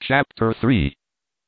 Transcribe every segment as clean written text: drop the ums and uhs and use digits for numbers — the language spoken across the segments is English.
Chapter 3.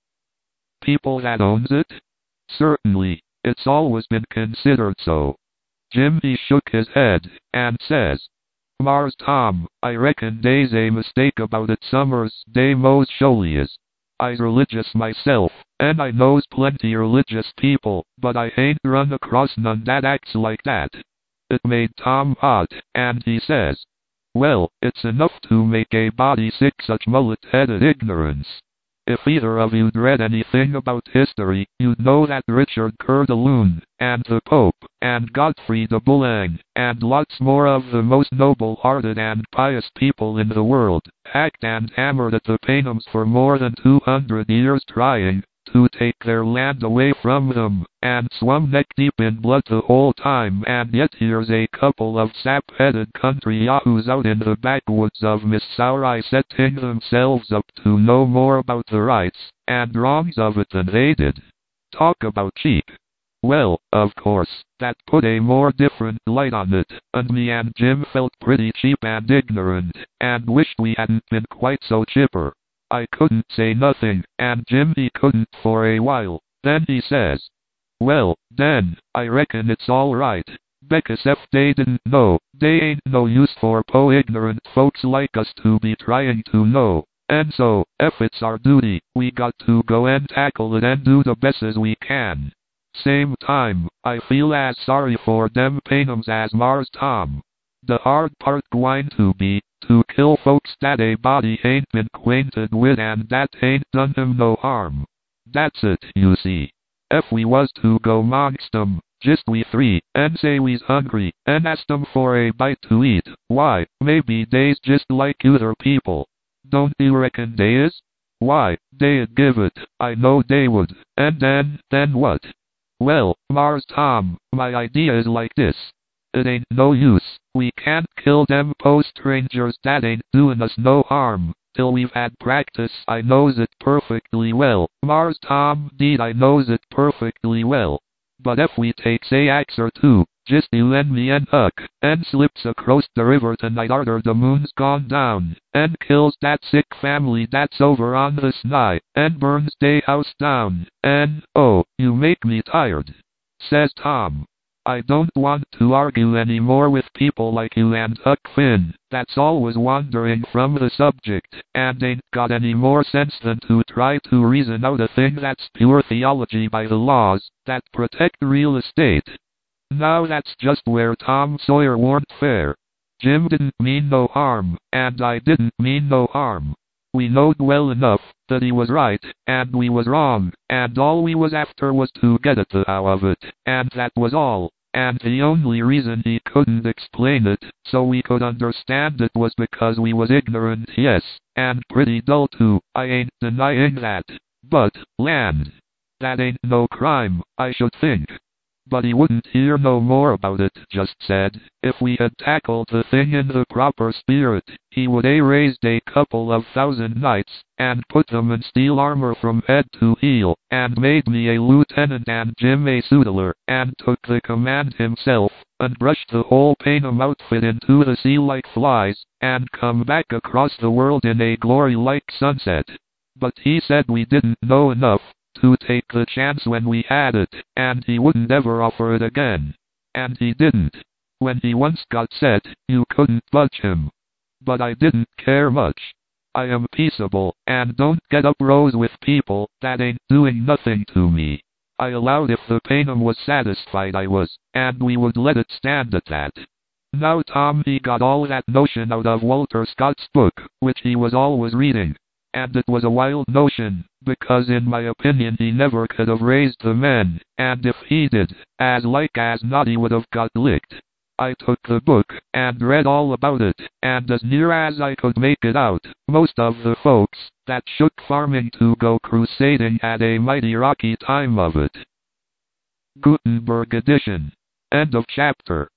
People that owns it? Certainly, it's always been considered so. Jim he shook his head, and says, Mars Tom, I reckon dey's a mistake about it summers dey most surely is. I's religious myself, and I knows plenty religious people, but I hain't run across none that acts like that. It made Tom hot, and he says, well, it's enough to make a body sick such mullet-headed ignorance. If either of you'd read anything about history, you'd know that Richard Coeur de Lion, and the Pope, and Godfrey de Boulogne, and lots more of the most noble-hearted and pious people in the world, hacked and hammered at the Paynims for more than 200 years trying to take their land away from them, and swum neck-deep in blood the whole time, and yet here's a couple of sap-headed country yahoos out in the backwoods of Missouri setting themselves up to know more about the rights and wrongs of it than they did. Talk about cheap. Well, of course, that put a more different light on it, and me and Jim felt pretty cheap and ignorant, and wished we hadn't been quite so chipper. I couldn't say nothing, and Jim he couldn't for a while. Then he says, well, then, I reckon it's all right, because if they didn't know, they ain't no use for ignorant folks like us to be trying to know. And so, if it's our duty, we got to go and tackle it and do the best as we can. Same time, I feel as sorry for them Paynims as Mars Tom. The hard part gwine to be, to kill folks that a body ain't been acquainted with and that ain't done him no harm. That's it, you see. If we was to go mongst 'em, just we three, and say we's hungry, and ask 'em for a bite to eat, why, maybe dey's just like other people. Don't you reckon dey is? Why, dey'd give it, I know dey would, and then what? Well, Mars Tom, my idea is like this. It ain't no use, we can't kill them strangers that ain't doin' us no harm, till we've had practice. I knows it perfectly well, Mars Tom, 'deed I knows it perfectly well. But if we takes a axe or two, just you and me and Huck, and slips across the river tonight arter the moon's gone down, and kills that sick family that's over on the Sny, and burns dey house down, and, oh, you make me tired, says Tom. I don't want to argue any more with people like you and Huck Finn, that's always wandering from the subject, and ain't got any more sense than to try to reason out a thing that's pure theology by the laws that protect real estate. Now that's just where Tom Sawyer warn't fair. Jim didn't mean no harm, and I didn't mean no harm. We knowed well enough that he was right, and we was wrong, and all we was after was to get at the how of it, and that was all. And the only reason he couldn't explain it, so we could understand it, was because we was ignorant, yes, and pretty dull too, I ain't denying that. But, land, that ain't no crime, I should think. But he wouldn't hear no more about it, just said, if we had tackled the thing in the proper spirit, he would a raised a couple of 1,000 knights, and put them in steel armor from head to heel, and made me a lieutenant and Jim a sutler, and took the command himself, and brushed the whole Paynim outfit into the sea like flies, and come back across the world in a glory like sunset. But he said we didn't know enough to take the chance when we had it, and he wouldn't ever offer it again. And he didn't. When he once got set, you couldn't budge him. But I didn't care much. I am peaceable, and don't get uprose with people that ain't doing nothing to me. I allowed if the Paynim was satisfied I was, and we would let it stand at that. Now Tom he got all that notion out of Walter Scott's book, which he was always reading. And it was a wild notion, because in my opinion he never could have raised the men, and if he did, as like as not he would have got licked. I took the book, and read all about it, and as near as I could make it out, most of the folks that shook farming to go crusading had a mighty rocky time of it. Gutenberg edition. End of chapter.